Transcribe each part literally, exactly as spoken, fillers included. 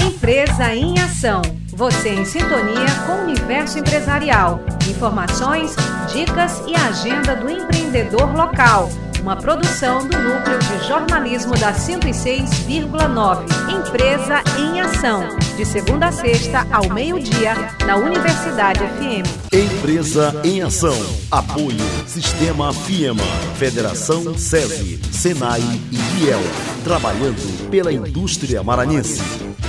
Empresa em Ação. Você em sintonia com o universo empresarial. Informações, dicas e agenda do empreendedor local. Uma produção do Núcleo de Jornalismo da cento e seis vírgula nove. Empresa em Ação. De segunda a sexta, ao meio-dia, na Universidade F M. Empresa em Ação. Apoio Sistema FIEMA, Federação SESI, SENAI e IEL. Trabalhando pela indústria maranhense.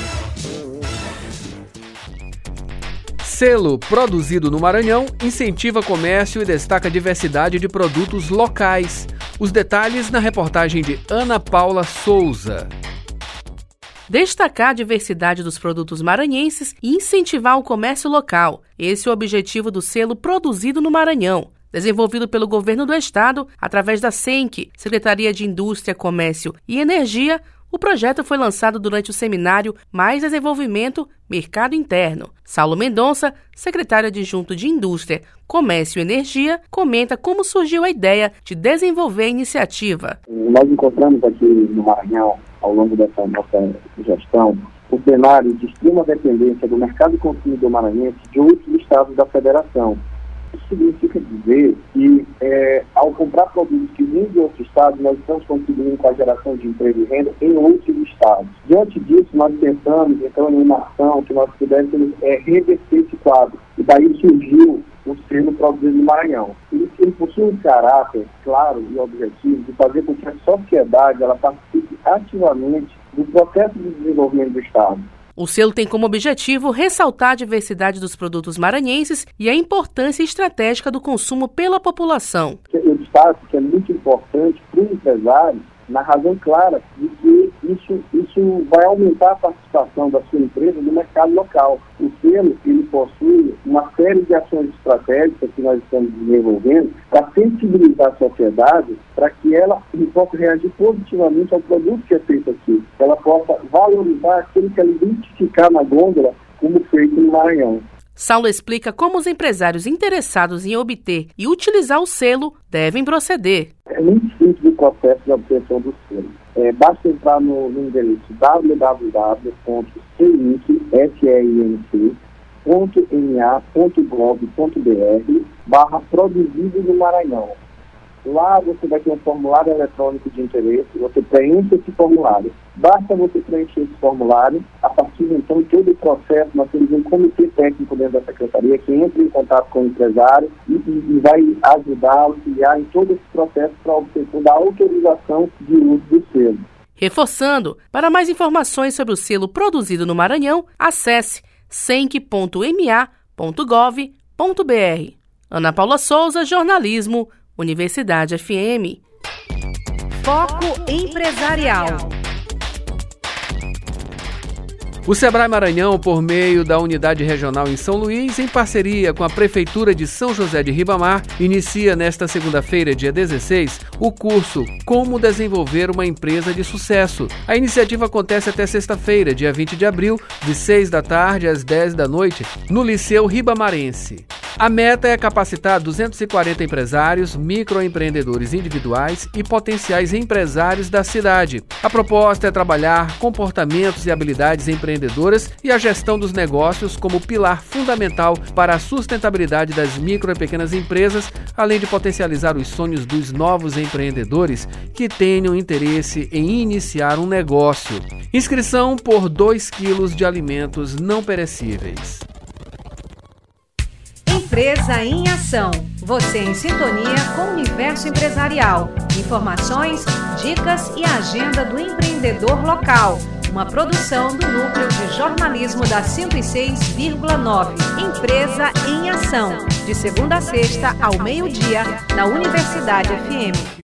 Selo Produzido no Maranhão incentiva comércio e destaca a diversidade de produtos locais. Os detalhes na reportagem de Ana Paula Souza. Destacar a diversidade dos produtos maranhenses e incentivar o comércio local. Esse é o objetivo do selo Produzido no Maranhão, desenvolvido pelo Governo do Estado através da SENC, Secretaria de Indústria, Comércio e Energia. O projeto foi lançado durante o seminário Mais Desenvolvimento, Mercado Interno. Saulo Mendonça, secretário adjunto de Indústria, Comércio e Energia, comenta como surgiu a ideia de desenvolver a iniciativa. Nós encontramos aqui no Maranhão, ao longo dessa nossa gestão, um cenário de extrema dependência do mercado consumidor maranhense de outros estados da federação. Isso significa dizer que, é, ao comprar produtos que vêm de outros estados, nós estamos contribuindo com a geração de emprego e renda em outros estados. Diante disso, nós pensamos, então, em uma ação que nós pudéssemos é, reverter esse quadro. E daí surgiu o selo Produzido no Maranhão. Ele, ele possui um caráter claro e objetivo de fazer com que a sociedade ela participe ativamente do processo de desenvolvimento do estado. O selo tem como objetivo ressaltar a diversidade dos produtos maranhenses e a importância estratégica do consumo pela população. Eu destaco que é muito importante para o empresário, na razão clara de que isso, isso vai aumentar a participação da sua empresa no mercado local. O selo ele possui uma série de ações estratégicas que nós estamos desenvolvendo para sensibilizar a sociedade para que ela possa reagir positivamente ao produto que é feito aqui. Ela possa valorizar aquilo que ela identificar na gôndola como feito no Maranhão. Saulo explica como os empresários interessados em obter e utilizar o selo devem proceder. É muito simples o processo de obtenção do selo. É, basta entrar no, no endereço w w w ponto senc ponto m a ponto gov ponto b r barra Produzido no Maranhão. Lá você vai ter um formulário eletrônico de interesse, você preenche esse formulário. Basta você preencher esse formulário, a partir de então todo o processo, nós temos um comitê técnico dentro da secretaria que entra em contato com o empresário e, e, e vai ajudá-lo, auxiliar em todo esse processo para a obtenção da autorização de uso do selo. Reforçando, para mais informações sobre o selo Produzido no Maranhão, acesse senc ponto m a ponto gov ponto b r. Ana Paula Souza, Jornalismo, Universidade F M. Foco Empresarial. O Sebrae Maranhão, por meio da Unidade Regional em São Luís, em parceria com a Prefeitura de São José de Ribamar, inicia nesta segunda-feira, dia dezesseis, o curso Como Desenvolver uma Empresa de Sucesso. A iniciativa acontece até sexta-feira, dia vinte de abril, de seis da tarde às dez da noite, no Liceu Ribamarense. A meta é capacitar duzentos e quarenta empresários, microempreendedores individuais e potenciais empresários da cidade. A proposta é trabalhar comportamentos e habilidades empreendedoras e a gestão dos negócios como pilar fundamental para a sustentabilidade das micro e pequenas empresas, além de potencializar os sonhos dos novos empreendedores que tenham interesse em iniciar um negócio. Inscrição por dois quilos de alimentos não perecíveis. Empresa em Ação. Você em sintonia com o universo empresarial. Informações, dicas e agenda do empreendedor local. Uma produção do Núcleo de Jornalismo da cento e seis vírgula nove. Empresa em Ação. De segunda a sexta, ao meio-dia, na Universidade F M.